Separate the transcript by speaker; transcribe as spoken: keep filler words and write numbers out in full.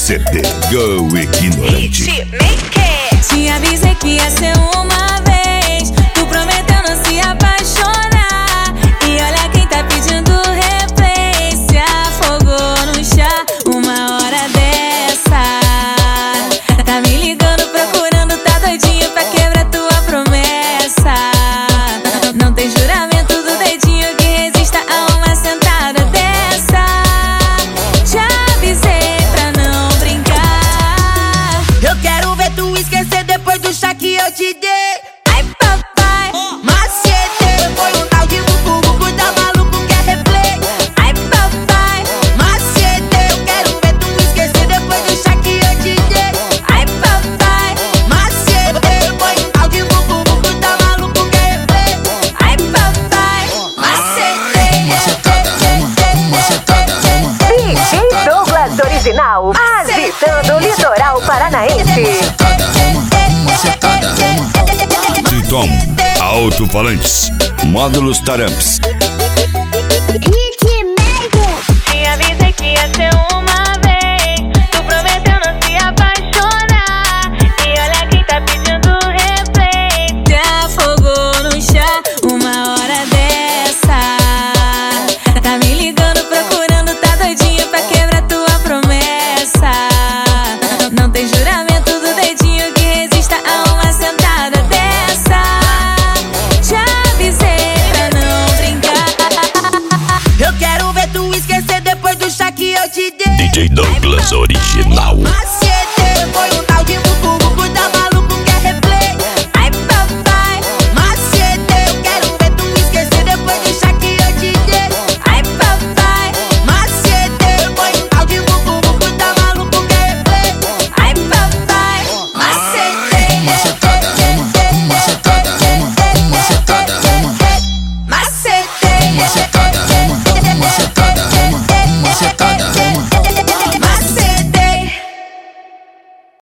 Speaker 1: pegou o ignorante.
Speaker 2: Te avisei que ia ser uma vez. Tu prometeu não se apaixonar. E olha quem tá pedindo replay. Se afogou no chá uma hora dessa. Tá me ligando procurando, tá doidinho pra quebrar tua promessa. Não tem juramento do dedinho que resista a uma sentada dessa. Já avisei pra não brincar.
Speaker 3: Eu quero ver tu esquecer depois do chá que eu te dei.
Speaker 2: Ai papai,
Speaker 3: Macete, foi um tal de bubu, bubu tá maluco, quer replay.
Speaker 2: ai papai,
Speaker 3: Macete, eu quero ver tu esquecer depois do chá que eu te dei.
Speaker 2: ai papai,
Speaker 3: Macete, foi um tal de bubu, bubu tá maluco, quer replay.
Speaker 2: ai papai.
Speaker 4: Macetada, rama, macetada, rama.
Speaker 5: D J Douglas Original, agitando o litoral paranaense.
Speaker 4: Macetada, rama, macetada, rama.
Speaker 1: Triton, alto-falantes, módulos Taramps.